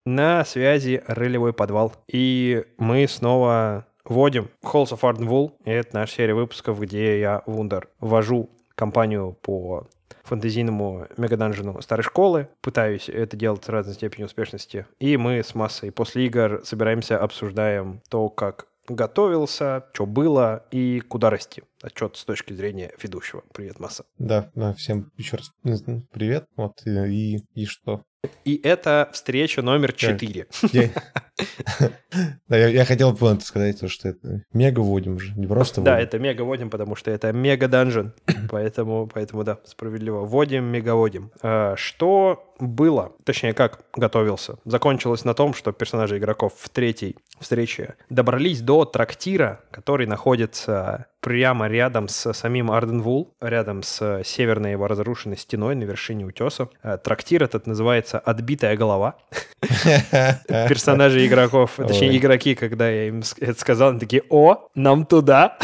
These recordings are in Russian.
На связи ролевой подвал. И мы снова вводим Halls of Ardenwold. И это наша серия выпусков, где я, Вундер, вожу компанию по фэнтезийному мегаданжену старой школы. Пытаюсь это делать с разной степенью успешности. И мы с массой после игр собираемся, обсуждаем то, как готовился, что было и куда расти. Отчет с точки зрения ведущего. Привет, Масса. Да, всем еще раз привет. Вот и что? И это встреча номер 4. Я хотел бы сказать, что это мега вводим же, не просто вводим. Да, это мега вводим, потому что это мега данжен. Поэтому да, справедливо. Вводим, мега вводим. Что было, точнее, как готовился, закончилось на том, что персонажи игроков в третьей встрече добрались до трактира, который находится прямо рядом с самим Арденвул, рядом с северной его разрушенной стеной на вершине утеса. Трактир этот называется «Отбитая голова». Персонажи игроков, точнее, игроки, когда я им это сказал, они такие: «О, нам туда!»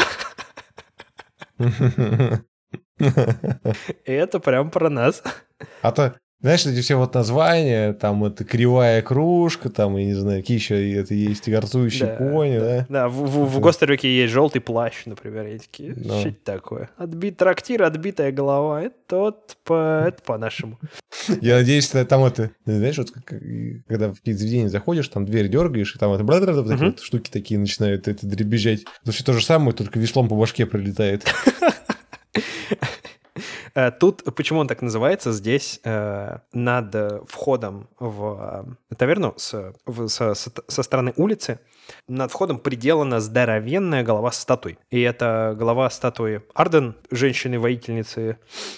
И это прям про нас. А то, знаешь, эти все вот названия, там это кривая кружка, там, я не знаю, какие еще это есть, горцующие пони, да? Да, в Гостерике есть желтый плащ, например, и такие, что это такое? Трактир, отбитая голова, это по-нашему. Я надеюсь, там это, знаешь, вот когда в какие-то заведения заходишь, там дверь дергаешь, и там это вот штуки такие начинают это дребезжать. Это все то же самое, только веслом по башке прилетает. Тут, почему он так называется, здесь над входом в таверну со стороны улицы, над входом приделана здоровенная голова статуи. И это голова статуи Арден, женщины-воительницы,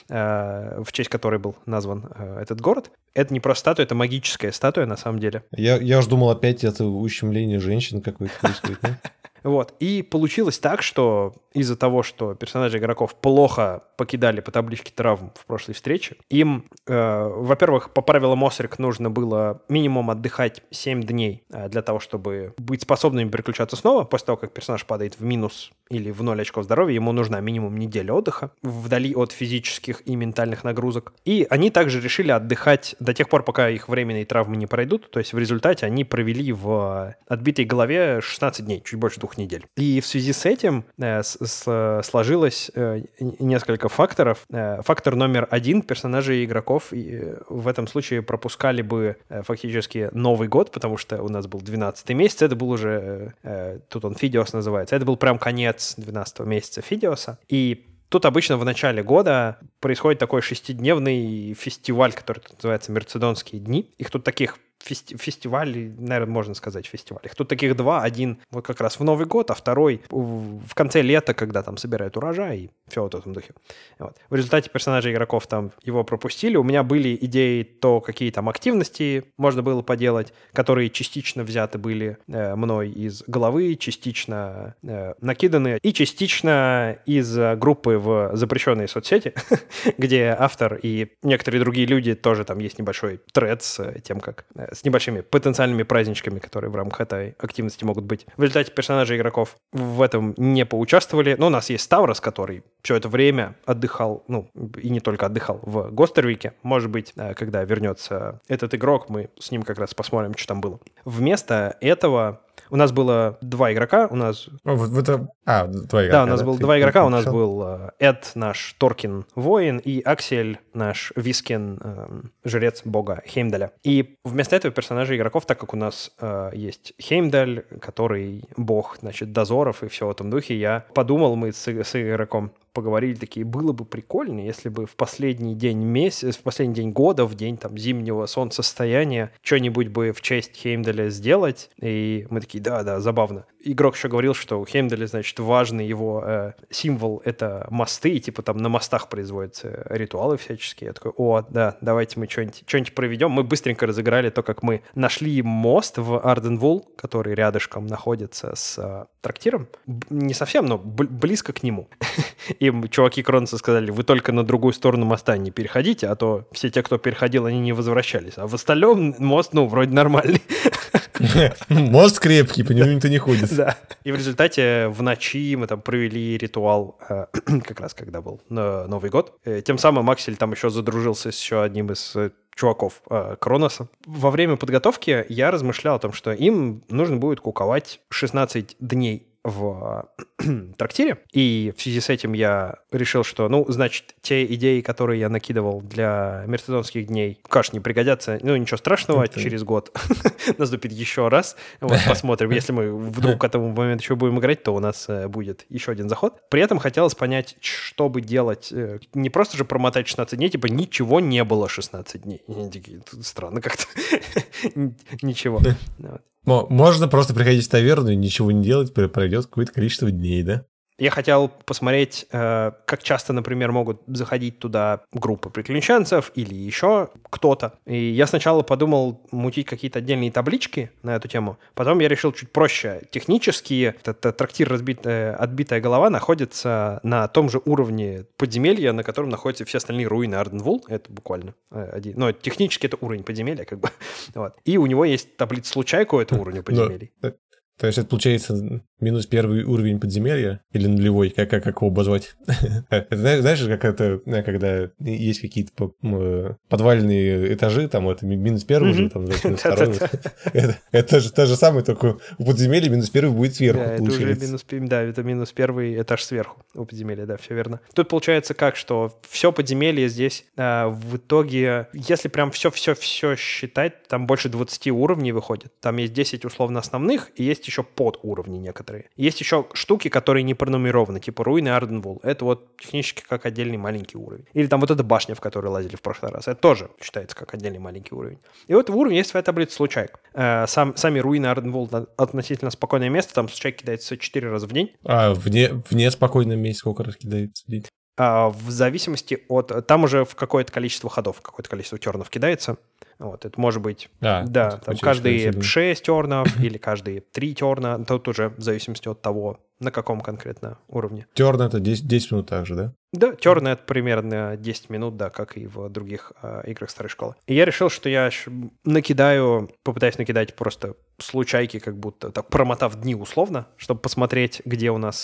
в честь которой был назван этот город. Это не просто статуя, это магическая статуя на самом деле. Я уж думал, опять это ущемление женщин какое-то происходит, да? Вот. И получилось так, что из-за того, что персонажи игроков плохо покидали по табличке травм в прошлой встрече, им, во-первых, по правилам ОСРИК нужно было минимум отдыхать 7 дней для того, чтобы быть способными переключаться снова. После того, как персонаж падает в минус или в 0 очков здоровья, ему нужна минимум неделя отдыха вдали от физических и ментальных нагрузок. И они также решили отдыхать до тех пор, пока их временные травмы не пройдут. То есть в результате они провели в отбитой голове 16 дней, чуть больше 2 недель. И в связи с этим сложилось несколько факторов. Фактор номер 1: персонажи игроков в этом случае пропускали бы фактически Новый год, потому что у нас был 12-й месяц, это был уже, тут он Фидиос называется, это был прям конец 12-го месяца Фидиоса. И тут обычно в начале года происходит такой 6-дневный фестиваль, который тут называется Мерцедонские дни. Их тут таких фестивалей, наверное, можно сказать фестиваль. Их тут таких 2. Один вот как раз в Новый год, а второй в конце лета, когда там собирают урожай и все вот в этом духе. Вот. В результате персонажи игроков там его пропустили. У меня были идеи, то какие там активности можно было поделать, которые частично взяты были мной из головы, частично накиданы и частично из группы в запрещенные соцсети, где автор и некоторые другие люди, тоже там есть небольшой тред с тем, как с небольшими потенциальными праздничками, которые в рамках этой активности могут быть. В результате персонажи игроков в этом не поучаствовали. Но у нас есть Ставрос, который все это время отдыхал, и не только отдыхал, в Гостервике. Может быть, когда вернется этот игрок, мы с ним как раз посмотрим, что там было. Вместо этого у нас было 2 игрока. У нас... 2 игрока. Да, у нас было 2 игрока. У нас был Эд, наш Торкин воин, и Аксель, наш Вискин, жрец бога Хеймдаля. И вместо этого персонажей игроков, так как у нас есть Хеймдаль, который бог, значит, дозоров и все в этом духе, я подумал, мы с игроком поговорили, такие, было бы прикольно, если бы в последний день года, в день там зимнего солнцестояния, что-нибудь бы в честь Хеймдаля сделать. И мы такие, да, забавно. Игрок еще говорил, что у Хеймдаля, значит, важный его символ — это мосты, и типа там на мостах производятся ритуалы всяческие. Я такой, да, давайте мы что-нибудь проведем. Мы быстренько разыграли то, как мы нашли мост в Арденвул, который рядышком находится с трактиром. Не совсем, но близко к нему. И чуваки Кронца сказали, вы только на другую сторону моста не переходите, а то все те, кто переходил, они не возвращались. А в остальном мост, вроде нормальный. Мост крепкий, по нему никто не ходит. Да. И в результате в ночи мы там провели ритуал, как раз когда был Новый год. Тем самым Аксель там еще задружился с еще одним из чуваков Кроноса. Во время подготовки я размышлял о том, что им нужно будет куковать 16 дней в трактире, и в связи с этим я решил, что, значит, те идеи, которые я накидывал для мерцедонских дней, конечно, не пригодятся, ничего страшного, через год наступит еще раз, посмотрим, если мы вдруг к этому моменту еще будем играть, то у нас будет еще один заход. При этом хотелось понять, что бы делать, не просто же промотать 16 дней, типа ничего не было 16 дней. Странно как-то. Ничего. Можно просто приходить в таверну и ничего не делать, пройдет какое-то количество дней, да? Я хотел посмотреть, как часто, например, могут заходить туда группы приключенцев или еще кто-то. И я сначала подумал мутить какие-то отдельные таблички на эту тему. Потом я решил чуть проще. Технически этот трактир «Отбитая голова» находится на том же уровне подземелья, на котором находятся все остальные руины Арденвул. Это буквально один. Но технически это уровень подземелья, как бы. Вот. И у него есть таблица случайка у этого уровня подземелий. То есть это получается минус первый уровень подземелья или нулевой, как его обозвать? Знаешь, как это, когда есть какие-то подвальные этажи, там это минус первый уже, там минус второй. Это же то же самое, только у подземелья минус первый будет сверху, получается. Это минус первый этаж сверху у подземелья, да, все верно. Тут получается как, что все подземелье здесь в итоге, если прям все считать, там больше 20 уровней выходит. Там есть 10 условно основных, и есть еще подуровни некоторые. Есть еще штуки, которые не пронумерованы, типа руины Арденвул. Это вот технически как отдельный маленький уровень. Или там вот эта башня, в которой лазили в прошлый раз. Это тоже считается как отдельный маленький уровень. И вот в уровне есть своя таблица случайок. Сами руины Арденвул относительно спокойное место. Там случайки кидается 4 раза в день. А вне спокойного места сколько раз кидается в день? В зависимости от... Там уже в какое-то количество ходов, какое-то количество тернов кидается. Вот, это может быть, да, там каждые 6 тернов или каждые 3 терна. Тут уже в зависимости от того, на каком конкретно уровне. Терн — это 10 минут также, да? Да, терн — это примерно 10 минут, да, как и в других играх старой школы. И я решил, что я попытаюсь накидать просто случайки, как будто так промотав дни условно, чтобы посмотреть, где у нас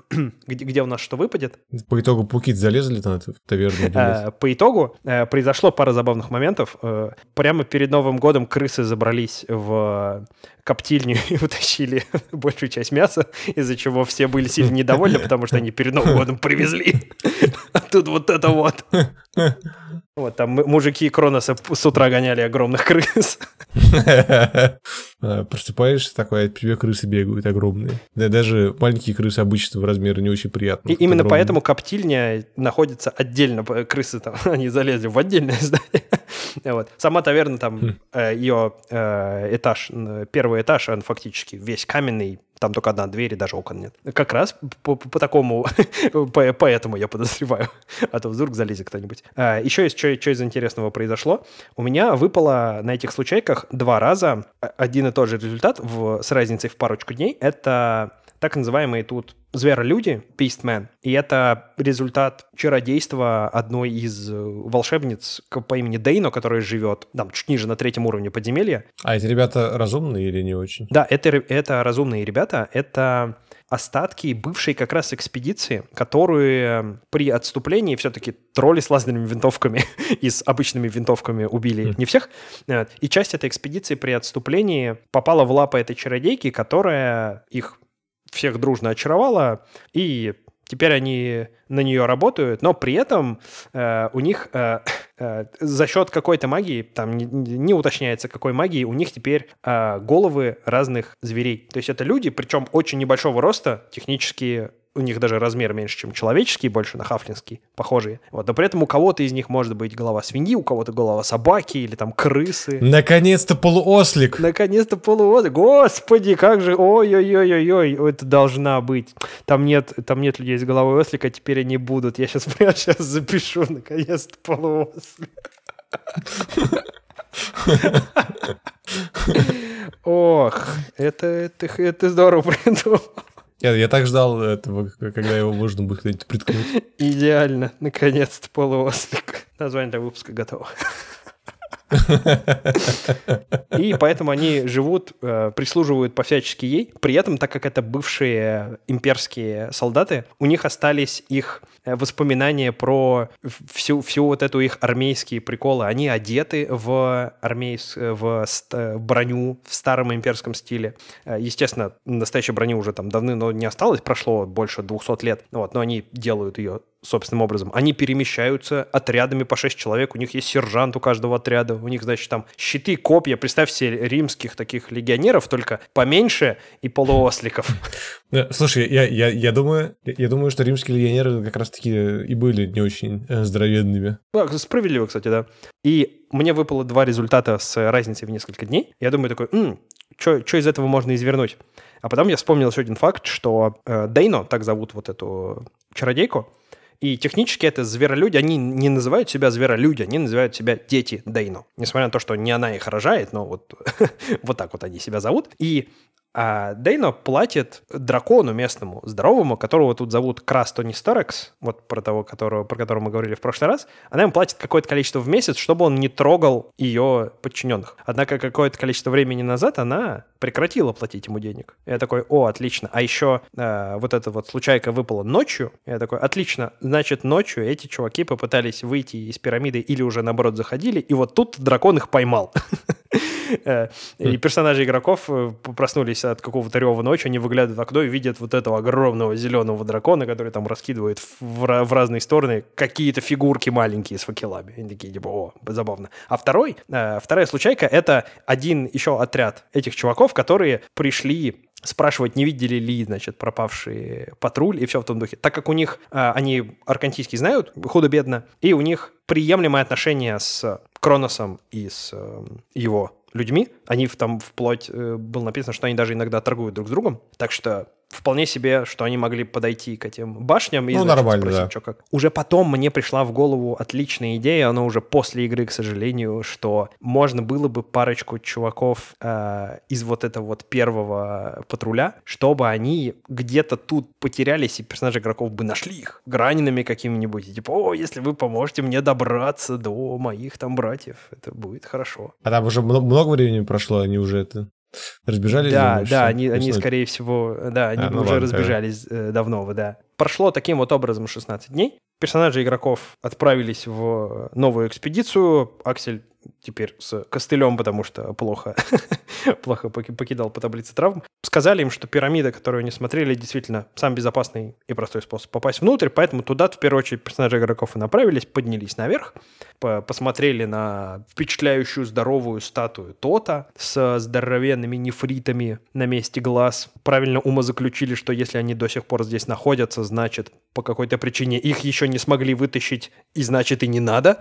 что выпадет. По итогу пауки залезли на эту таверну? По итогу произошло пара забавных моментов. Прямо перед Новым годом крысы забрались в коптильню и утащили большую часть мяса, из-за чего все были сильно недовольны, потому что они перед Новым годом привезли. А тут вот это вот. Вот там мужики Кроноса с утра гоняли огромных крыс. Просыпаешься такой, от тебя крысы бегают огромные. Да, даже маленькие крысы обычного размера не очень приятно. И именно поэтому коптильня находится отдельно. Крысы там, они залезли в отдельное здание. Вот. Сама таверна, там ее этаж, первый этаж, он фактически весь каменный. Там только одна дверь, и даже окон нет. Как раз по такому, поэтому я подозреваю. А то вдруг залезет кто-нибудь. Еще есть, что из интересного произошло. У меня выпало на этих случайках 2 раза один и тот же результат с разницей в парочку дней. Это так называемые тут зверолюди, Beastmen. И это результат чародейства одной из волшебниц по имени Дейно, которая живет там чуть ниже на 3-м уровне подземелья. А эти ребята разумные или не очень? Да, это разумные ребята. Это остатки бывшей как раз экспедиции, которые при отступлении все-таки тролли с лазерными винтовками и с обычными винтовками убили не всех. И часть этой экспедиции при отступлении попала в лапы этой чародейки, которая их всех дружно очаровала, и теперь они на нее работают, но при этом у них за счет какой-то магии, там не уточняется какой магии, у них теперь головы разных зверей. То есть это люди, причем очень небольшого роста, технически у них даже размер меньше, чем человеческий, больше на хафлинский, похожие. Вот. Но при этом у кого-то из них может быть голова свиньи, у кого-то голова собаки или там крысы. Наконец-то полуослик! Наконец-то полуослик! Господи, как же! Ой-ой-ой-ой-ой! Это должна быть. Там нет людей с головой ослика, теперь они будут. Я сейчас запишу. Наконец-то полуослик. Ох, это здорово придумал. Я так ждал этого, когда его можно будет куда-нибудь приткнуть. Идеально. Наконец-то полуослик. Название для выпуска готово. И поэтому они живут, прислуживают по-всячески ей. При этом, так как это бывшие имперские солдаты, у них остались их воспоминания про всю вот эту их армейские приколы. Они одеты в броню в старом имперском стиле. Естественно, настоящей брони уже там давно не осталось, прошло больше 200 лет, вот, но они делают ее собственным образом. Они перемещаются отрядами по 6 человек, у них есть сержант у каждого отряда, у них, значит, там щиты, копья. Представь себе римских таких легионеров, только поменьше и полуосликов. Слушай, я думаю, что римские легионеры как раз-таки и были не очень здоровенными. Справедливо, кстати, да. И мне выпало 2 результата с разницей в несколько дней. Я думаю такой, что из этого можно извернуть? А потом я вспомнил еще один факт, что Дейно, так зовут вот эту чародейку, и технически это зверолюди, они не называют себя зверолюди, они называют себя дети Дейно. Несмотря на то, что не она их рожает, но вот, вот так вот они себя зовут. И Дейно платит дракону местному, здоровому, которого тут зовут Красто-Нисторекс, вот про которого мы говорили в прошлый раз, она ему платит какое-то количество в месяц, чтобы он не трогал ее подчиненных. Однако какое-то количество времени назад она прекратила платить ему денег. Я такой, отлично. А еще вот эта вот случайка выпала ночью. Я такой, отлично. Значит, ночью эти чуваки попытались выйти из пирамиды или уже, наоборот, заходили, и вот тут дракон их поймал. И персонажи игроков проснулись от какого-то рева ночи, они выглядывают в окно и видят вот этого огромного зеленого дракона, который там раскидывает в разные стороны какие-то фигурки маленькие с факелами. Они такие, типа, забавно. А вторая случайка — это один еще отряд этих чуваков, которые пришли спрашивать, не видели ли, значит, пропавший патруль и все в том духе. Так как у них, они аркантийский знают худо-бедно, и у них приемлемое отношение с Кроносом и с его людьми. Они там вплоть было написано, что они даже иногда торгуют друг с другом. Так что вполне себе, что они могли подойти к этим башням и спросить, да, что как. Уже потом мне пришла в голову отличная идея, но уже после игры, к сожалению, что можно было бы парочку чуваков из вот этого вот первого патруля, чтобы они где-то тут потерялись, и персонажи игроков бы нашли их ранеными какими-нибудь. И типа, если вы поможете мне добраться до моих там братьев, это будет хорошо. А там уже много времени прошло, они уже это... Разбежались? Да, они скорее всего, да, они уже разбежались давно, да. Прошло таким вот образом 16 дней. Персонажи игроков отправились в новую экспедицию. Аксель теперь с костылем, потому что плохо покидал по таблице травм. Сказали им, что пирамида, которую они смотрели, действительно самый безопасный и простой способ попасть внутрь, поэтому туда, в первую очередь, персонажи игроков и направились, поднялись наверх, посмотрели на впечатляющую здоровую статую Тота с здоровенными нефритами на месте глаз. Правильно умозаключили, что если они до сих пор здесь находятся, значит, по какой-то причине их еще не смогли вытащить, и значит, и не надо.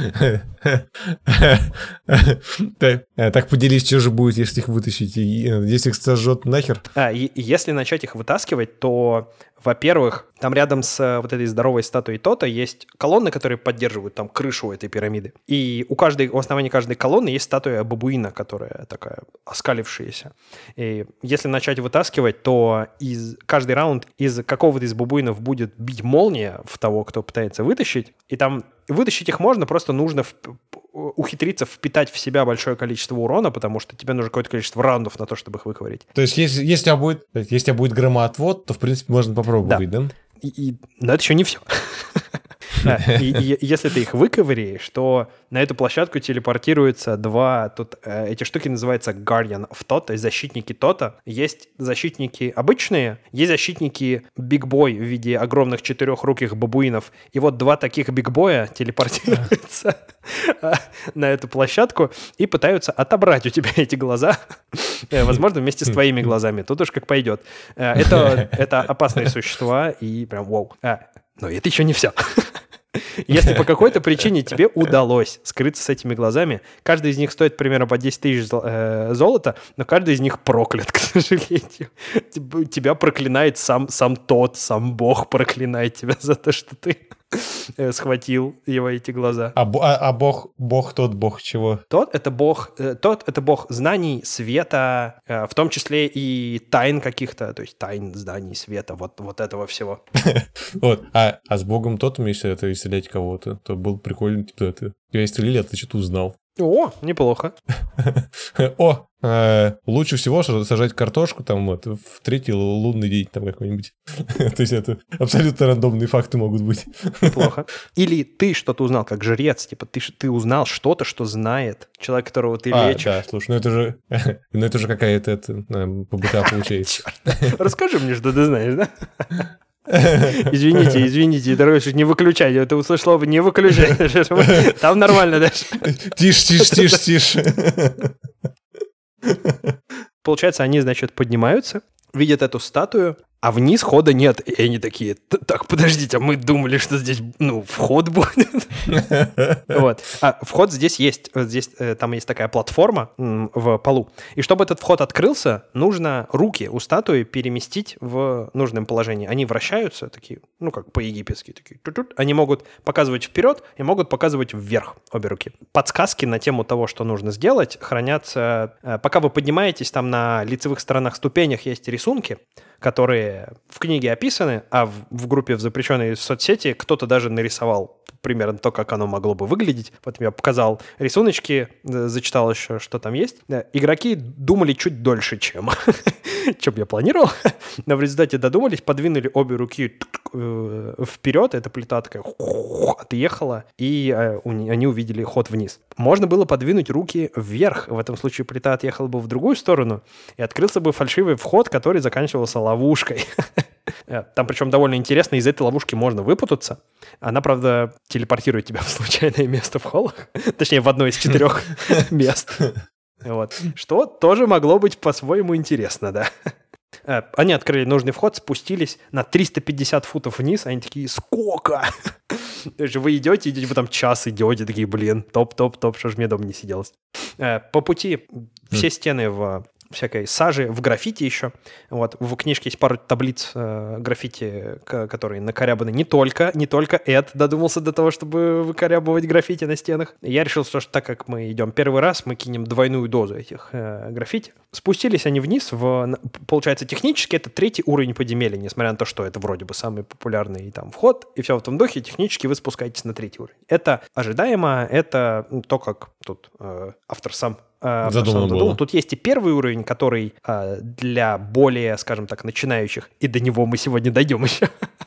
Так поделись, что же будет, если их вытащить, если их сожжет нахер? И если начать их вытаскивать, то, во-первых, там рядом с вот этой здоровой статуей Тота есть колонны, которые поддерживают там крышу этой пирамиды. И у основания каждой колонны есть статуя бабуина, которая такая оскалившаяся. И если начать вытаскивать, то каждый раунд из какого-то из бабуинов будет бить молния в того, кто пытается вытащить. И там вытащить их можно, просто нужно ухитриться впитать в себя большое количество урона, потому что тебе нужно какое-то количество раундов на то, чтобы их выковырять. То есть, если у тебя будет громоотвод, то, в принципе, можно попробовать, да? Но это еще не все. И если ты их выковыряешь, то на эту площадку телепортируются эти штуки называются Guardian of Tot, то есть защитники Тота. Есть защитники обычные, есть защитники Big Boy в виде огромных четырехруких бабуинов. И вот 2 таких Big Boy телепортируются на эту площадку и пытаются отобрать у тебя эти глаза, возможно, вместе с твоими глазами. Тут уж как пойдет. Это опасные существа, и прям вау. Но это еще не все. Если по какой-то причине тебе удалось скрыться с этими глазами, каждый из них стоит примерно по 10 тысяч золота, но каждый из них проклят, к сожалению. Тебя проклинает сам Бог проклинает тебя за то, что ты схватил его эти глаза. А бог тот бог чего? Тот это бог знаний, света, в том числе и тайн каких-то, то есть тайн, знаний, света, вот этого всего. Вот. А с богом тотом, если это исцелять кого-то, то было прикольно, типа, тебя исцелили, а ты что-то узнал. О, неплохо. Лучше всего сажать картошку там вот в третий лунный день там какой-нибудь. То есть это абсолютно рандомные факты могут быть. Неплохо. Или ты что-то узнал как жрец, типа ты узнал что-то, что знает человек, которого ты лечишь. Да, слушай, это же какая-то ПБТА получается. Расскажи мне, что ты знаешь, да? Извините, дорогой, не выключай. Ты услышал слово «не выключай». Там нормально дальше. Тише. Получается, они, значит, поднимаются, видят эту статую, а вниз хода нет. И они такие: так, подождите, а мы думали, что здесь, вход будет. Вот. А вход здесь есть. Здесь там есть такая платформа в полу. И чтобы этот вход открылся, нужно руки у статуи переместить в нужном положении. Они вращаются, такие, как по-египетски. Такие. Они могут показывать вперед и могут показывать вверх обе руки. Подсказки на тему того, что нужно сделать, хранятся... Пока вы поднимаетесь, там на лицевых сторонах ступенях есть рисунки, которые в книге описаны, а в группе в запрещенной соцсети кто-то даже нарисовал примерно то, как оно могло бы выглядеть. Потом я показал рисуночки, зачитал еще, что там есть. Игроки думали чуть дольше, чем я планировал, но в результате додумались, подвинули обе руки вперед, эта плита такая отъехала, и они увидели ход вниз. Можно было подвинуть руки вверх, в этом случае плита отъехала бы в другую сторону, и открылся бы фальшивый вход, который заканчивался ловушкой. Там причем довольно интересно, из этой ловушки можно выпутаться. Она, правда, телепортирует тебя в случайное место в холлах, точнее, в одно из 4 мест. Вот. Что тоже могло быть по-своему интересно, да. Они открыли нужный вход, спустились на 350 футов вниз, они такие: сколько? То есть вы идете, вы там час идете, такие: блин, топ, что ж мне дома не сиделось. По пути все стены в всякой сажи, в граффити еще. Вот. В книжке есть пару таблиц граффити, которые накорябаны не только Эд додумался до того, чтобы выкорябывать граффити на стенах. Я решил, что так как мы идем первый раз, мы кинем двойную дозу этих граффити. Спустились они вниз, получается, технически это 3-й уровень подземелья, несмотря на то, что это вроде бы самый популярный там вход, и все в этом духе, технически вы спускаетесь на 3-й уровень. Это ожидаемо, это то, как тут автор сам задумал. Тут есть и 1-й уровень, который для более, скажем так, начинающих, и до него мы сегодня дойдем еще.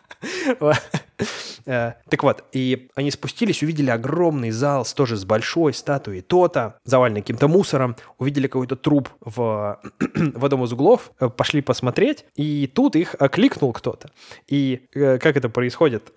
Так вот, и они спустились, увидели огромный зал тоже с большой статуей то-то, заваленный каким-то мусором, увидели какой-то труп в одном из углов, пошли посмотреть, и тут их окликнул кто-то. И как это происходит?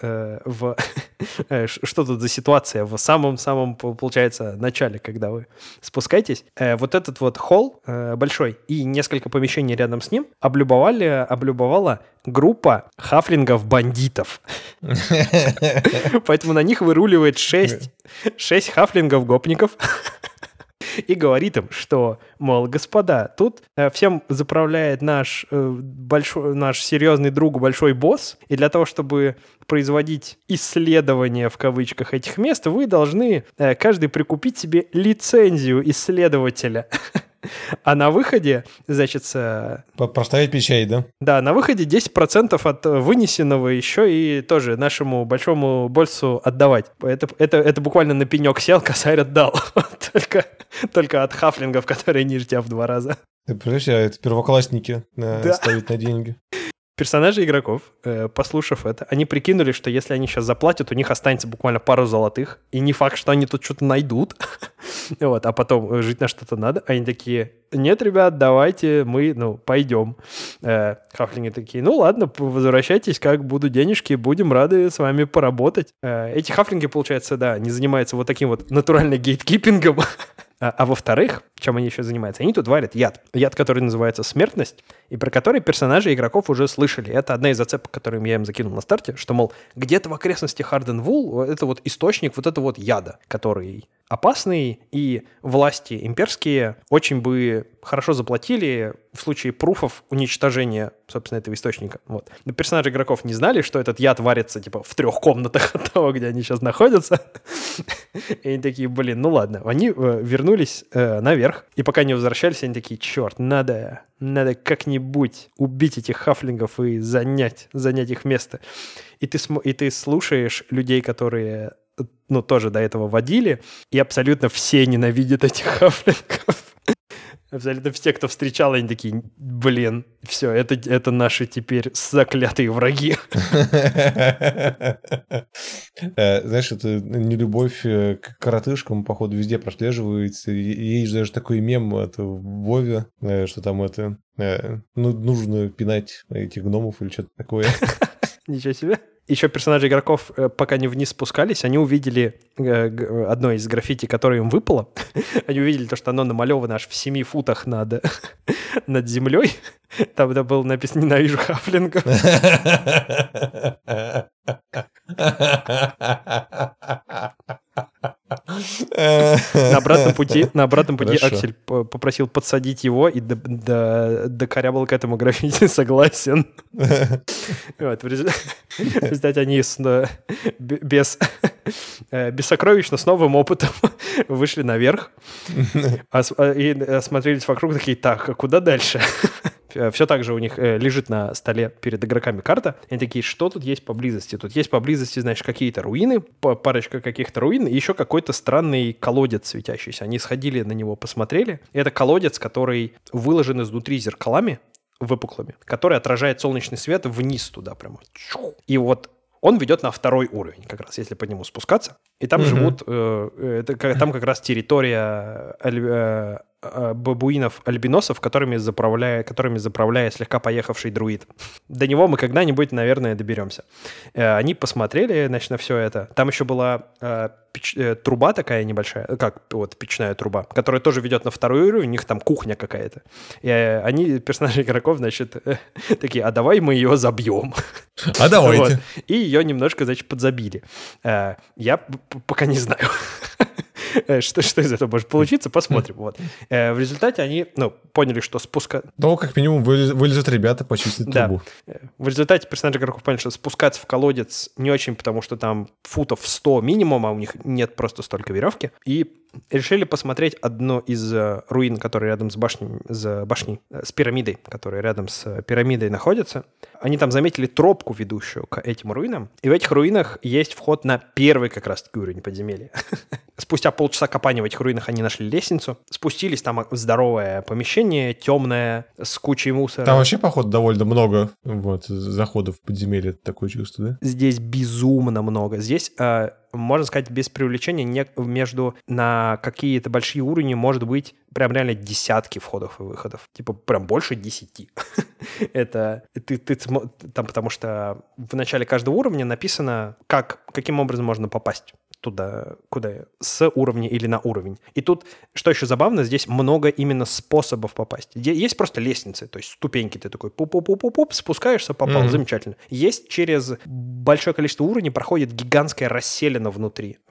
Что тут за ситуация в самом-самом, получается, начале, когда вы спускаетесь? Вот этот вот холл большой и несколько помещений рядом с ним облюбовала группа хафлингов-бандитов. Поэтому на них выруливает 6 хафлингов-гопников и говорит им, что, мол, господа, тут всем заправляет наш серьезный друг, большой босс, и для того, чтобы производить исследования, в кавычках, этих мест, вы должны каждый прикупить себе лицензию исследователя. А на выходе, значит... Проставить печать, да? Да, на выходе 10% от вынесенного еще и тоже нашему большому боссу отдавать. Это буквально на пенек сел, косарь отдал. Только от хафлингов, которые ниже тебя в 2 раза. Подожди, а это первоклассники ставить на деньги? Персонажи игроков, послушав это, они прикинули, что если они сейчас заплатят, у них останется буквально пару золотых, и не факт, что они тут что-то найдут, вот, а потом жить на что-то надо. Они такие: нет, ребят, давайте мы, пойдем. Хафлинги такие: ладно, возвращайтесь, как будут денежки, будем рады с вами поработать. Эти хафлинги, получается, да, не занимаются вот таким вот натуральным гейткипингом. А во-вторых, чем они еще занимаются? Они тут варят яд. Яд, который называется смертность, и про который персонажи игроков уже слышали. Это одна из зацепок, которым я им закинул на старте, что, мол, где-то в окрестности Харденвул это вот источник вот этого вот яда, который опасный, и власти имперские очень бы хорошо заплатили в случае пруфов уничтожения, собственно, этого источника. Вот. Но персонажи игроков не знали, что этот яд варится, типа, в 3 комнатах от того, где они сейчас находятся. И они такие: блин, ну ладно. Они вернулись наверх, и пока не возвращались, они такие: черт, надо как-нибудь убить этих хафлингов и занять их место. И ты слушаешь людей, которые тоже до этого водили, и абсолютно все ненавидят этих хафлингов. Абсолютно все, кто встречал, они такие, блин, все, это наши теперь заклятые враги. Знаешь, это нелюбовь к коротышкам, походу, везде прослеживается. Есть даже такой мем от Вове, что там нужно пинать этих гномов или что-то такое. Ничего себе. Еще персонажи игроков, пока они вниз спускались, они увидели одно из граффити, которое им выпало. Они увидели то, что оно намалевано аж в 7 футах над землей. Там было написано «Ненавижу хафлингов». На обратном пути Аксель попросил подсадить его и докорябал к этому граффити, согласен. В результате они без сокровищ, но с новым опытом вышли наверх и осмотрелись вокруг, такие, так, а куда дальше? Все так же у них лежит на столе перед игроками карта. Они такие, что тут есть поблизости? Тут есть поблизости, значит, какие-то руины, парочка каких-то руин, и еще какой-то странный колодец светящийся. Они сходили на него, посмотрели. И это колодец, который выложен изнутри зеркалами выпуклыми, который отражает солнечный свет вниз туда прямо. И вот он ведет на 2-й уровень, как раз, если по нему спускаться. И там живут, там как раз территория бабуинов-альбиносов, которыми заправляет слегка поехавший друид. До него мы когда-нибудь, наверное, доберемся. Они посмотрели, значит, на все это. Там еще была труба такая небольшая, как вот печная труба, которая тоже ведет на 2-й уровень, у них там кухня какая-то. И они, персонажи игроков, значит, такие, а давай мы ее забьем. А давайте. Вот. И ее немножко, значит, подзабили. Я пока не знаю. Что из этого может получиться, посмотрим. Вот. В результате они поняли, что как минимум вылезут ребята почистить трубу. В результате персонажи игроков поняли, что спускаться в колодец не очень, потому что там футов 100 минимум, а у них нет просто столько веревки. И решили посмотреть одну из руин, которые рядом с башней, с пирамидой, которая рядом с пирамидой находится. Они там заметили тропку, ведущую к этим руинам. И в этих руинах есть вход на 1-й как раз-таки уровень подземелья. Спустя полчаса копания в этих руинах они нашли лестницу. Спустились, там здоровое помещение, темное, с кучей мусора. Там вообще, походу, довольно много заходов в подземелье, такое чувство, да? Здесь безумно много. Здесь... можно сказать, без преувеличения, на какие-то большие уровни может быть прям реально десятки входов и выходов. Типа прям больше 10. Это там, потому что в начале каждого уровня написано, каким образом можно попасть туда, куда, с уровня или на уровень. И тут, что еще забавно, здесь много именно способов попасть. Есть просто лестницы, то есть ступеньки, ты такой пуп-пуп-пуп-пуп, спускаешься, попал, замечательно. Есть через большое количество уровней проходит гигантская расселена внутри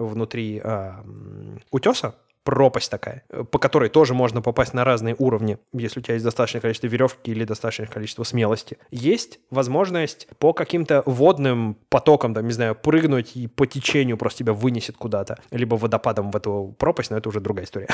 утеса, пропасть такая, по которой тоже можно попасть на разные уровни, если у тебя есть достаточное количество веревки или достаточное количество смелости. Есть возможность по каким-то водным потокам, там, не знаю, прыгнуть и по течению просто тебя вынесет куда-то, либо водопадом в эту пропасть, но это уже другая история.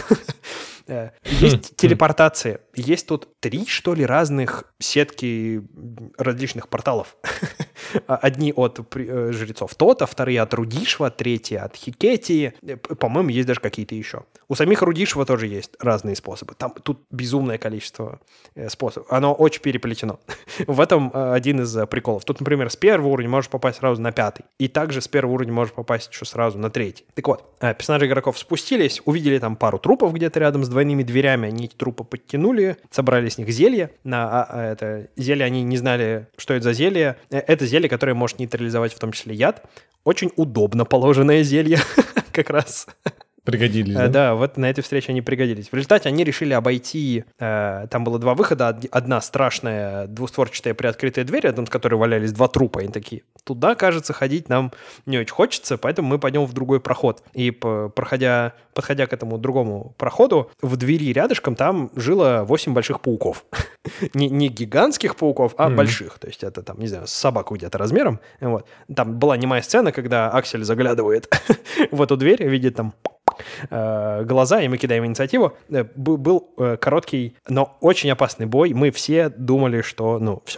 Есть телепортация. Есть тут 3, что ли, разных сетки различных порталов. Одни от жрецов Тота, вторые от Рудишва, третьи от Хикетии. По-моему, есть даже какие-то еще. У самих Рудишва тоже есть разные способы. Тут безумное количество способов. Оно очень переплетено. В этом один из приколов. Тут, например, с 1-го уровня можешь попасть сразу на 5-й. И также с 1-го уровня можешь попасть еще сразу на 3-й. Так вот, персонажи игроков спустились, увидели там пару трупов где-то рядом с двойными дверями. Они эти трупы подтянули, собрали с них зелье. Это зелье они не знали, что это за зелье. Это зелье, которое может нейтрализовать в том числе яд. Очень удобно положенное зелье как раз. Пригодились, да? Да, вот на этой встрече они пригодились. В результате они решили обойти... Там было 2 выхода. Одна страшная двустворчатая приоткрытая дверь, рядом с которой валялись 2 трупа. Они такие, туда, кажется, ходить нам не очень хочется, поэтому мы пойдем в другой проход. И подходя к этому другому проходу, в двери рядышком там жило 8 больших пауков. Не гигантских пауков, а больших. То есть это там, не знаю, с собаку где-то размером. Вот. Там была немая сцена, когда Аксель заглядывает в эту дверь, видит там глаза, и мы кидаем инициативу. Был короткий, но очень опасный бой. Мы все думали, что, все.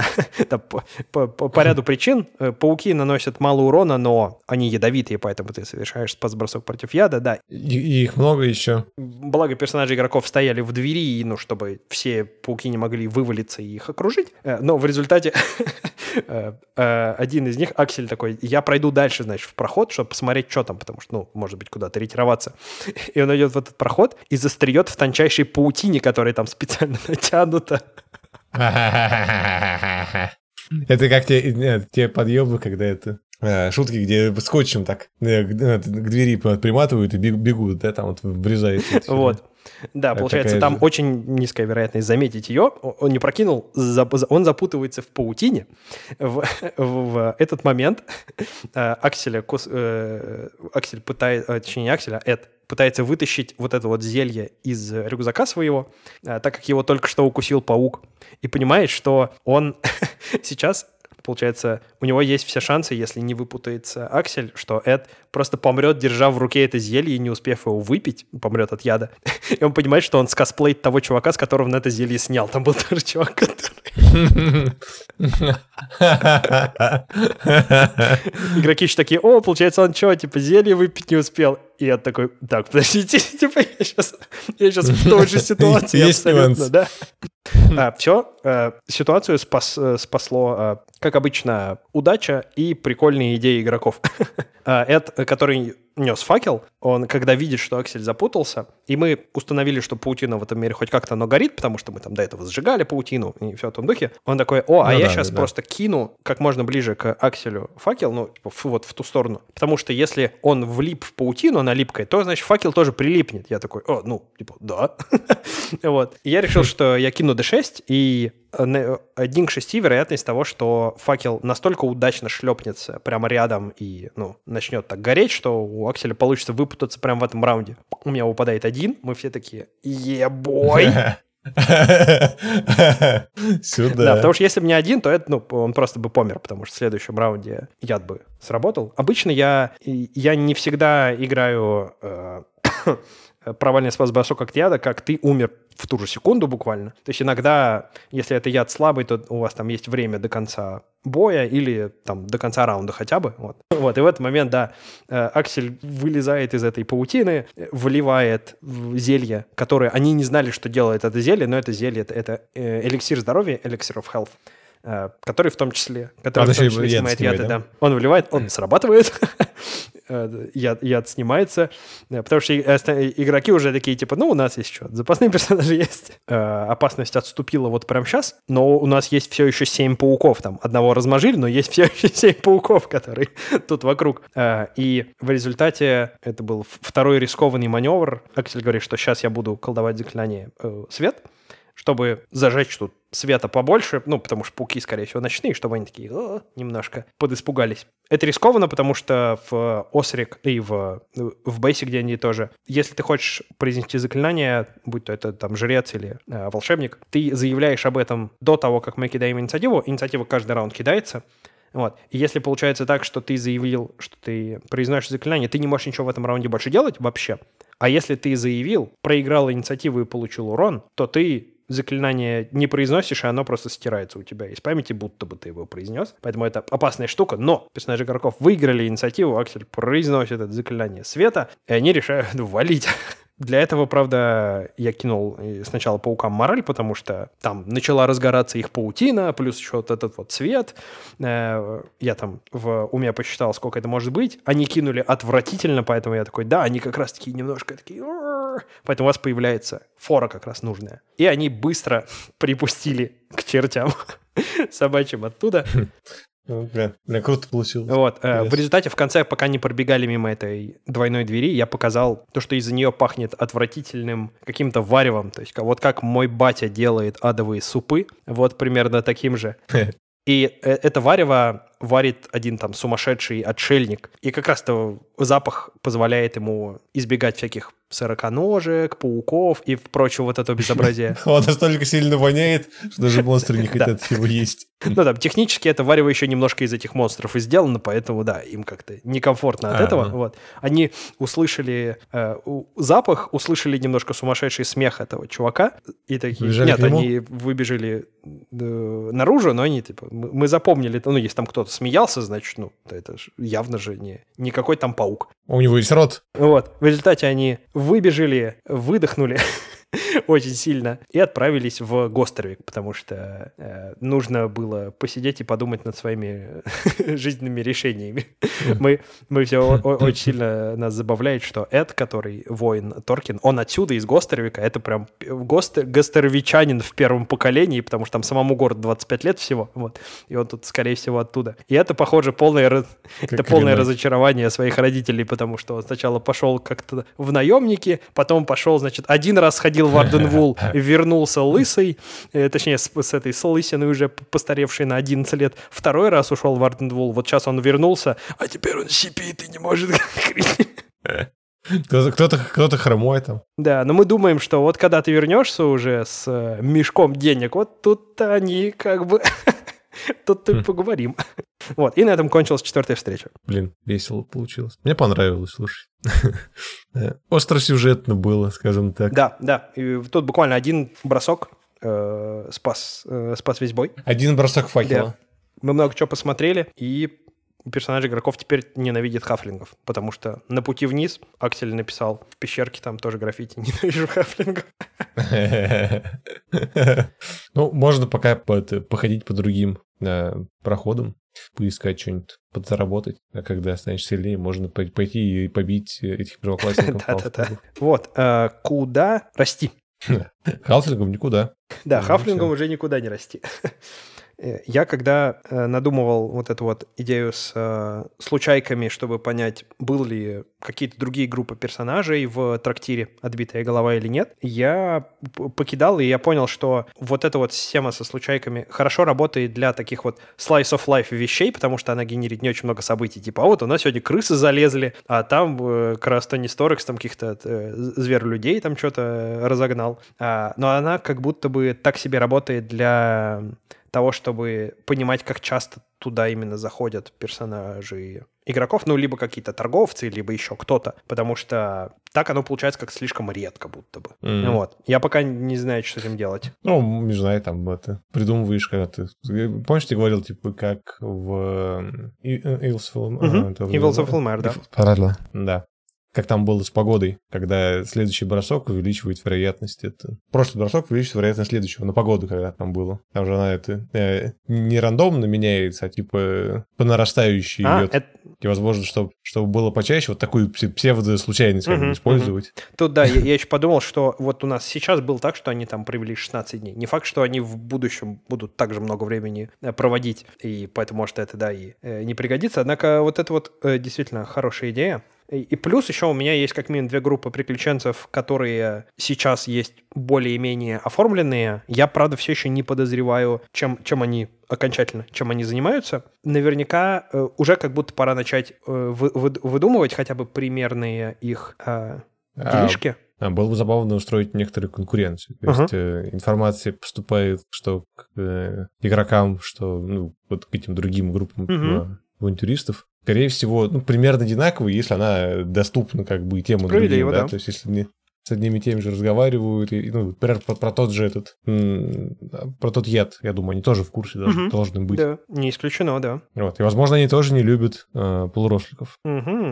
По ряду причин пауки наносят мало урона, но они ядовитые, поэтому ты совершаешь спас-бросок против яда, да. И их много еще. Благо персонажи игроков стояли в двери, чтобы все пауки не могли вывалиться и их окружить. Но в результате один из них, Аксель, такой: я пройду дальше, значит, в проход, чтобы посмотреть, что там, потому что, может быть, куда-то ретироваться. И он идет в этот проход и застреет в тончайшей паутине, которая там специально натянута. Это как те подъемы, когда это... шутки, где скотчем так к двери приматывают и бегут, да, там вот врезается. Вот. Да, получается, там очень низкая вероятность заметить ее. Он не прокинул, он запутывается в паутине. В этот момент Эд пытается вытащить вот это вот зелье из рюкзака своего, так как его только что укусил паук, и понимает, что он сейчас... Получается, у него есть все шансы, если не выпутается Аксель, что Эд просто помрет, держа в руке это зелье, и не успев его выпить, помрет от яда. И он понимает, что он скосплеит того чувака, с которого он это зелье снял. Там был тоже чувак, который... Игроки еще такие: получается, он что, зелье выпить не успел? И я такой: так, подождите, я сейчас в той же ситуации абсолютно, да? Все, ситуацию спасло, как обычно, удача и прикольные идеи игроков. Эд, который нес факел, он, когда видит, что Аксель запутался, и мы установили, что паутина в этом мире хоть как-то, но горит, потому что мы там до этого сжигали паутину и все в том духе, он такой: я сейчас просто кину как можно ближе к Акселю факел, вот в ту сторону, потому что если он влип в паутину, она липкая, то, значит, факел тоже прилипнет. Я такой: да. Вот. И я решил, что я кину D6, и 1 к 6 вероятность того, что факел настолько удачно шлепнется прямо рядом и, начнет так гореть, что у Акселя получится выпутаться прямо в этом раунде. У меня выпадает 1, мы все такие: е-бой! Сюда. Да, потому что если бы не 1, то он просто бы помер, потому что в следующем раунде яд бы сработал. Обычно я не всегда играю провальный спас-бросок от яда, как ты умер в ту же секунду буквально. То есть иногда, если это яд слабый, то у вас там есть время до конца боя или там до конца раунда хотя бы. Вот. И в этот момент, да, Аксель вылезает из этой паутины, вливает в зелье, которое они не знали, что делает это зелье, но это зелье — это эликсир здоровья, elixir of health, который в том числе снимает яды. Да. Он вливает, он срабатывает, яд снимается, потому что игроки уже такие, у нас есть что, запасные персонажи есть. Опасность отступила вот прямо сейчас, но у нас есть все еще 7 пауков, там одного размажили, но есть все еще 7 пауков, которые тут вокруг. И в результате это был второй рискованный маневр. Аксель говорит, что сейчас я буду колдовать заклинание свет, чтобы зажечь тут света побольше, потому что пауки, скорее всего, ночные, чтобы они такие немножко подиспугались. Это рискованно, потому что в Осрик и в Basic D&D тоже, если ты хочешь произнести заклинание, будь то это там жрец или волшебник, ты заявляешь об этом до того, как мы кидаем инициативу. Инициатива каждый раунд кидается. Вот. И если получается так, что ты заявил, что ты произносишь заклинание, ты не можешь ничего в этом раунде больше делать вообще. А если ты заявил, проиграл инициативу и получил урон, то ты заклинание не произносишь, и оно просто стирается у тебя из памяти, будто бы ты его произнес. Поэтому это опасная штука. Но персонажи игроков выиграли инициативу, Аксель произносит это заклинание света, и они решают валить. Для этого, правда, я кинул сначала паукам мораль, потому что там начала разгораться их паутина, плюс еще вот этот вот цвет. Я там в уме посчитал, сколько это может быть. Они кинули отвратительно, поэтому я такой: да, они как раз-таки немножко такие... Поэтому у вас появляется фора как раз нужная. И они быстро припустили к чертям собачьим оттуда. Бля, круто получилось. Вот. В результате в конце, пока не пробегали мимо этой двойной двери, я показал то, что из-за нее пахнет отвратительным каким-то варевом. То есть вот как мой батя делает адовые супы, вот примерно таким же. И это варево, варит один там сумасшедший отшельник. И как раз-то запах позволяет ему избегать всяких сороконожек, пауков и прочего вот этого безобразия. Он настолько сильно воняет, что даже монстры не хотят его есть. Ну да, технически это варево еще немножко из этих монстров и сделано, поэтому да, им как-то некомфортно от этого. Вот. Они услышали запах, услышали немножко сумасшедший смех этого чувака и такие... Нет, они выбежали наружу, но они типа... Мы запомнили, ну если там кто-то смеялся, значит, ну это явно же не какой там паук. У него есть рот. Вот. В результате они выбежали, выдохнули очень сильно и отправились в Гостервик, потому что нужно было посидеть и подумать над своими жизненными решениями. Мы все очень сильно нас забавляет, что Эд, который воин Торкин, он отсюда, из Гостервика, это прям гостервичанин в первом поколении, потому что там самому городу 25 лет всего, вот, и он тут, скорее всего, оттуда. И это, похоже, полное разочарование своих родителей, потому что он сначала пошел как-то в наемники, потом пошел, значит, один раз ходил в Арденвул, вернулся лысый, точнее, с лысиной уже постаревший на 11 лет, второй раз ушел в Арденвул, вот сейчас он вернулся, а теперь он сипит и не может Кто-то хромой там. Да, но мы думаем, что вот когда ты вернешься уже с мешком денег, вот тут они как бы... Тут и поговорим. Вот, и на этом кончилась 4-я встреча. Блин, весело получилось. Мне понравилось, слушай. Остросюжетно было, скажем так. Да. И тут буквально один бросок спас весь бой. Один бросок факела. Да. Мы много чего посмотрели, и персонаж игроков теперь ненавидит хафлингов, потому что на пути вниз Аксель написал в пещерке там тоже граффити «Ненавижу хафлингов». Ну, можно пока походить по другим проходам, поискать что-нибудь, подзаработать, а когда станешь сильнее, можно пойти и побить этих первоклассников. Да. Вот, куда расти? Хафлингом никуда. Да, хафлингом уже никуда не расти. Я когда надумывал вот эту вот идею с случайками, чтобы понять, был ли какие-то другие группы персонажей в трактире «Отбитая голова» или нет, я покидал, и я понял, что вот эта вот система со случайками хорошо работает для таких вот slice of life вещей, потому что она генерит не очень много событий. Типа, а вот у нас сегодня крысы залезли, а там как раз Тони Сторакс там каких-то зверолюдей там что-то разогнал. Но она как будто бы так себе работает для того, чтобы понимать, как часто туда именно заходят персонажи игроков, ну, либо какие-то торговцы, либо еще кто-то, потому что так оно получается как слишком редко будто бы. Вот. Я пока не знаю, что с этим делать. Ну, не знаю, там это придумываешь, когда ты... Помнишь, ты говорил, типа, как в Eagles of Fulmer, да. Правильно, да. Как там было с погодой, когда следующий бросок увеличивает вероятность. Прошлый бросок увеличивает вероятность следующего на погоду, когда там было. Там же она не рандомно меняется, а типа по нарастающей идет. И возможно, чтобы было почаще, вот такую псевдо-случайность использовать. Тут, да, я еще подумал, что вот у нас сейчас было так, что они там провели 16 дней. Не факт, что они в будущем будут также много времени проводить, и поэтому, может, это, да, и не пригодится. Однако вот это вот действительно хорошая идея. И плюс еще у меня есть как минимум 2 группы приключенцев, которые сейчас есть более-менее оформленные. Я, правда, все еще не подозреваю, чем они занимаются. Наверняка уже как будто пора начать выдумывать хотя бы примерные их делишки. Было бы забавно устроить некоторую конкуренцию. То есть информация поступает что к игрокам, что вот к этим другим группам авантюристов. Скорее всего, примерно одинаковые, если она доступна как бы и тем, и другим. Да? То есть если они с одними и теми же разговаривают, например, про тот же про тот яд, я думаю, они тоже в курсе должны быть. Да, не исключено, да. Вот. И, возможно, они тоже не любят полуросликов.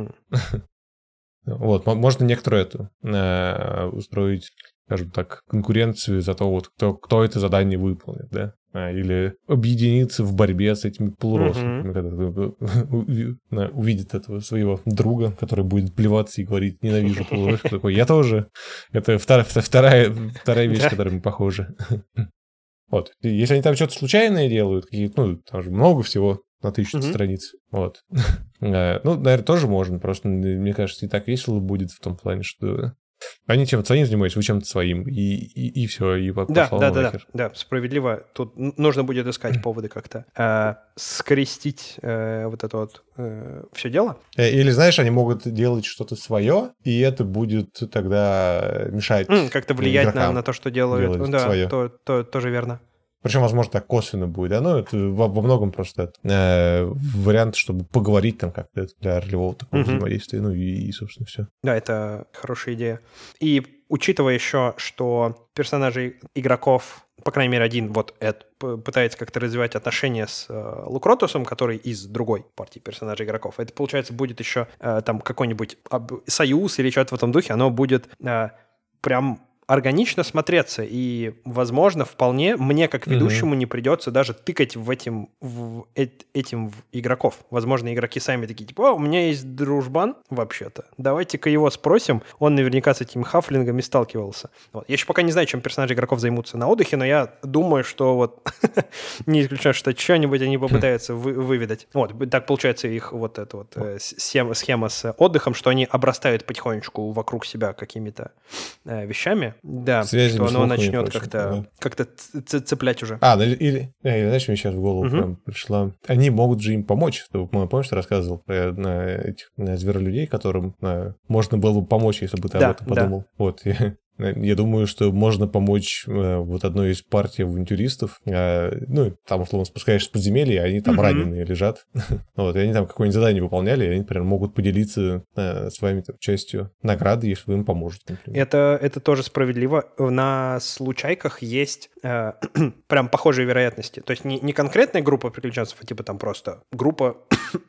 Вот, можно некоторую устроить, скажем так, конкуренцию за то, вот, кто это задание выполнит, да? Или объединиться в борьбе с этими полуросликами, когда увидит этого своего друга, который будет плеваться и говорить «ненавижу полуросликов», такой «я тоже». Это вторая вещь, которой мы похожи. Вот. Если они там что-то случайное делают, там же много всего на 1000 страниц. Вот. Наверное, тоже можно. Просто, мне кажется, не так весело будет в том плане, что Они чем-то своим занимаются, вы чем-то своим, и все, и пошло нахер. Да, справедливо. Тут нужно будет искать поводы как-то скрестить вот это вот все дело. Или, знаешь, они могут делать что-то свое, и это будет тогда мешать как-то влиять на то, что делают. Да, свое. тоже верно. Причем, возможно, так косвенно будет, да, но это во многом просто вариант, чтобы поговорить там как-то для ролевого такого взаимодействия, ну и, собственно, все. Да, это хорошая идея. И учитывая еще, что персонажи игроков, по крайней мере, один вот пытается как-то развивать отношения с Лукротусом, который из другой партии персонажей игроков. Это, получается, будет еще там какой-нибудь союз или что-то в этом духе, оно будет прям органично смотреться, и, возможно, вполне мне, как ведущему, не придется даже тыкать в игроков. Возможно, игроки сами такие, типа, у меня есть дружбан, вообще-то, давайте-ка его спросим. Он наверняка с этими хафлингами сталкивался. Вот. Я еще пока не знаю, чем персонажи игроков займутся на отдыхе, но я думаю, что вот не исключаю, что что-нибудь они попытаются выведать. Вот, так получается их вот эта вот схема с отдыхом, что они обрастают потихонечку вокруг себя какими-то вещами. Да, связями, что оно начнет как-то цеплять уже. Или знаешь, мне сейчас в голову прям пришла. Они могут же им помочь. Помнишь, ты рассказывал про этих зверолюдей, которым можно было бы помочь, если бы ты об этом подумал. Вот, я думаю, что можно помочь вот одной из партий авантюристов. Ну, там, условно, спускаешься в подземелье, они там раненые лежат. Вот, и они там какое-нибудь задание выполняли, и они, например, могут поделиться с вами там, частью награды, если вы им поможете, например. Это тоже справедливо. На случайках есть прям похожие вероятности. То есть не конкретная группа приключенцев, а типа там просто группа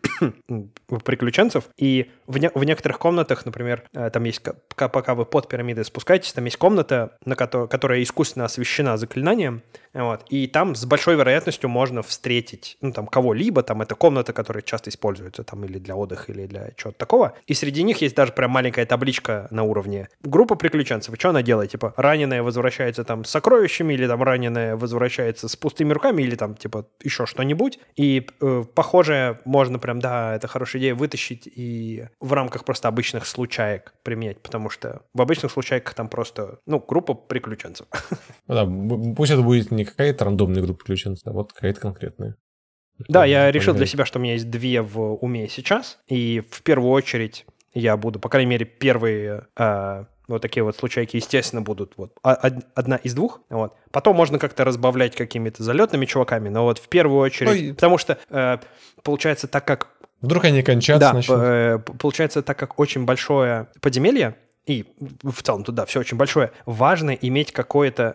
приключенцев. И в некоторых комнатах, например, там есть, пока вы под пирамидой спускаетесь, там есть комната, которая искусственно освещена заклинанием, вот, и там с большой вероятностью можно встретить, ну, там, кого-либо, там, это комната, которая часто используется, там, или для отдыха, или для чего-то такого, и среди них есть даже прям маленькая табличка на уровне группа приключенцев, и что она делает, типа, раненая возвращается там с сокровищами, или там раненая возвращается с пустыми руками, или там, типа, еще что-нибудь, и похоже, можно прям, да, это хорошая идея, вытащить и в рамках просто обычных случаек применять, потому что в обычных случаях там просто, ну, группа приключенцев. Да, пусть это будет не какая-то рандомная группа приключенцев, а вот какая-то конкретная. Да, я решил для себя, что у меня есть две в уме сейчас, и в первую очередь я буду, по крайней мере, первые вот такие вот случайки, естественно, будут вот одна из двух. Вот. Потом можно как-то разбавлять какими-то залетными чуваками, но вот в первую очередь, потому что получается так как... Вдруг они кончатся начнут. Получается так как очень большое подземелье, и в целом туда все очень большое, важно иметь какие-то,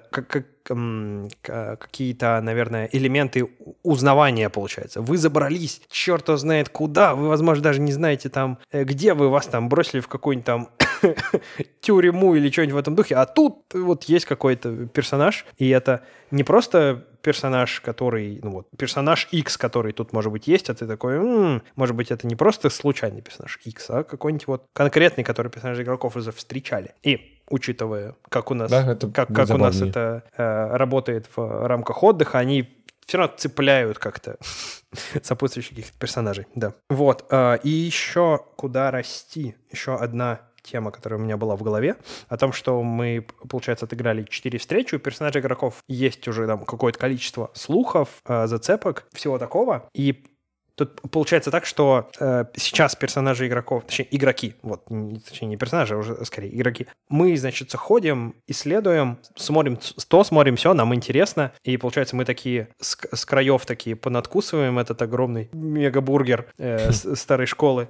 наверное, элементы узнавания, получается. Вы забрались, черт его знает куда, вы, возможно, даже не знаете там, где вы, вас там бросили в какую-нибудь там тюрьму или что-нибудь в этом духе, а тут вот есть какой-то персонаж, и это не просто персонаж, который, ну вот, персонаж X, который тут, может быть, есть, а ты такой, может быть, это не просто случайный персонаж X, а какой-нибудь вот конкретный, который персонажи игроков уже встречали. И учитывая, как у нас, да, как у нас это работает в рамках отдыха, они все равно цепляют как-то сопутствующих каких-то персонажей. Да. Вот. И еще куда расти? Еще одна тема, которая у меня была в голове, о том, что мы, получается, отыграли 4 встречи, у персонажей игроков есть уже там какое-то количество слухов, зацепок, всего такого, и тут получается так, что сейчас персонажи игроков, точнее, игроки, вот, точнее, не персонажи, а уже скорее игроки, мы, значит, ходим, исследуем, смотрим то, смотрим все, нам интересно, и, получается, мы такие с краев такие понадкусываем этот огромный мегабургер старой школы.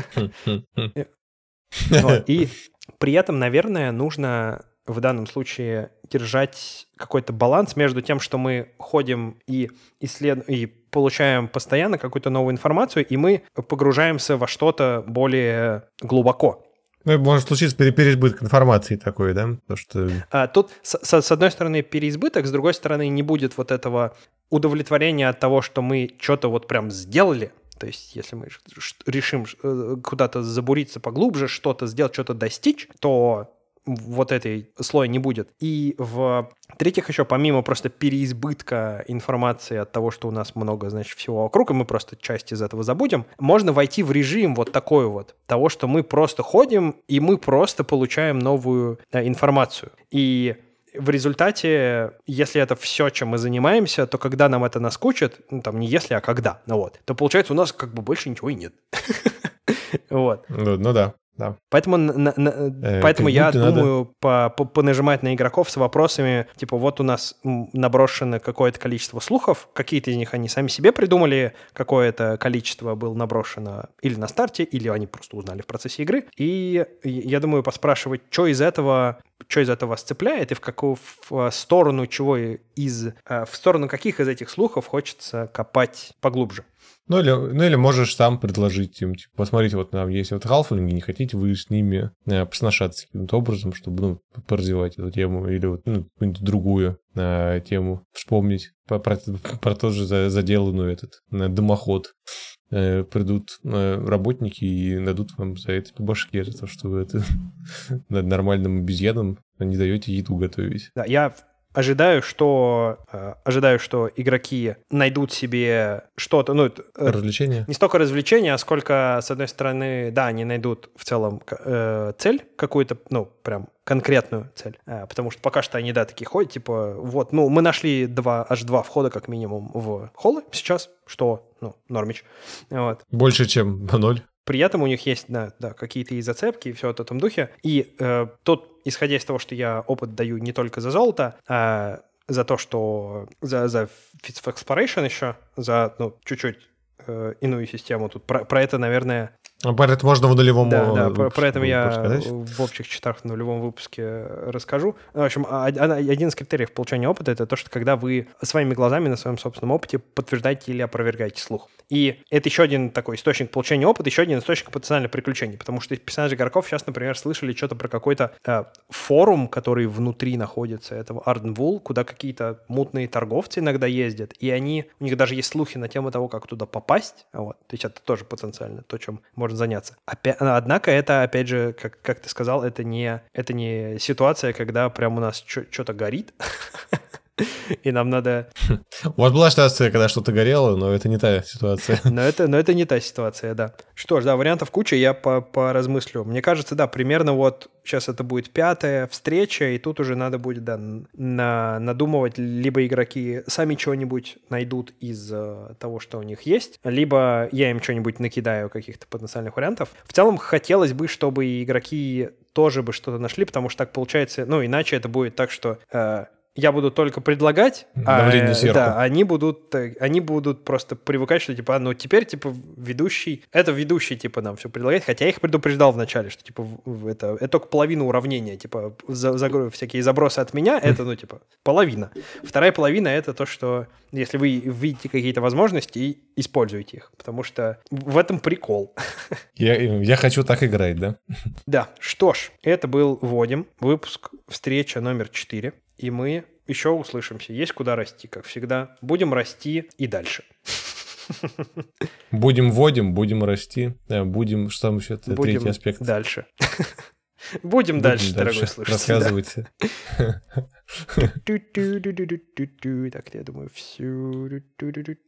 И при этом, наверное, нужно в данном случае держать какой-то баланс между тем, что мы ходим и исследуем, и получаем постоянно какую-то новую информацию, и мы погружаемся во что-то более глубоко. Ну, может случиться переизбыток информации такой, да? Потому что... Тут, с одной стороны, переизбыток, с другой стороны, не будет вот этого удовлетворения от того, что мы что-то вот прям сделали. То есть, если мы решим куда-то забуриться поглубже, что-то сделать, что-то достичь, то вот этой слоя не будет. И в-третьих, еще помимо просто переизбытка информации от того, что у нас много, значит, всего вокруг, и мы просто часть из этого забудем, можно войти в режим вот такой вот, того, что мы просто ходим, и мы просто получаем новую информацию. И в результате, если это все, чем мы занимаемся, то когда нам это наскучит, ну, там не если, а когда, ну, вот, то получается у нас как бы больше ничего и нет. Вот. Ну да. Да. Поэтому я думаю понажимать на игроков с вопросами, типа, вот у нас наброшено какое-то количество слухов, какие-то из них они сами себе придумали, какое-то количество было наброшено или на старте, или они просто узнали в процессе игры. И я думаю поспрашивать, что из этого вас цепляет и в какую сторону в сторону каких из этих слухов хочется копать поглубже. Ну или можешь сам предложить им, типа, посмотрите, вот нам есть вот халфлинги, не хотите вы с ними посношаться каким-то образом, чтобы, поразвивать эту тему, или вот какую-нибудь другую тему вспомнить про тот же заделанную дымоход. Придут работники и дадут вам за это по башке, за то, что вы нормальным обезьянам не даете еду готовить. Да, я ожидаю, что игроки найдут себе что-то, развлечение. Не столько развлечения, а сколько, с одной стороны, да, они найдут в целом цель какую-то, прям конкретную цель, потому что пока что они, да, такие ходят, типа, вот, мы нашли аж два входа, как минимум, в холлы сейчас, что, нормич. Вот. Больше, чем 0. При этом у них есть, да, какие-то и зацепки, и все в этом духе. И тут, исходя из того, что я опыт даю не только за золото, а за то, что за Feats of Exploration еще, за чуть-чуть иную систему. Тут про это, наверное... Про это можно в нулевом Да, про это я в общих чертах в нулевом выпуске расскажу. В общем, один из критериев получения опыта — это то, что когда вы своими глазами на своем собственном опыте подтверждаете или опровергаете слух. И это еще один такой источник получения опыта, еще один источник потенциальных приключений, потому что персонажи игроков сейчас, например, слышали что-то про какой-то форум, который внутри находится этого Ardenwold, куда какие-то мутные торговцы иногда ездят, и у них даже есть слухи на тему того, как туда попасть. Вот. То есть это тоже потенциально то, чем можно заняться. Однако это, опять же, как ты сказал, это не ситуация, когда прям у нас что-то горит, и нам надо... У вас была ситуация, когда что-то горело, но это не та ситуация. Но это не та ситуация, да. Что ж, да, вариантов куча, я поразмыслю. Мне кажется, да, примерно вот сейчас это будет 5-я встреча, и тут уже надо будет, да, надумывать, либо игроки сами что-нибудь найдут из того, что у них есть, либо я им что-нибудь накидаю, каких-то потенциальных вариантов. В целом, хотелось бы, чтобы игроки тоже бы что-то нашли, потому что так получается, иначе это будет так, что... я буду только предлагать, они будут просто привыкать, что теперь ведущий нам все предлагает, хотя я их предупреждал вначале, что это только половина уравнения, всякие забросы от меня, это половина. Вторая половина — это то, что если вы видите какие-то возможности, используйте их, потому что в этом прикол. Я хочу так играть, да? Да, что ж, это был Вводим, выпуск встреча номер 4. И мы еще услышимся. Есть куда расти, как всегда. Будем расти и дальше. Вводим, будем расти. Будем, что там еще? Третий аспект. Дальше. Будем дальше, дорогой слушатель. Рассказывайте. Так, я думаю, все.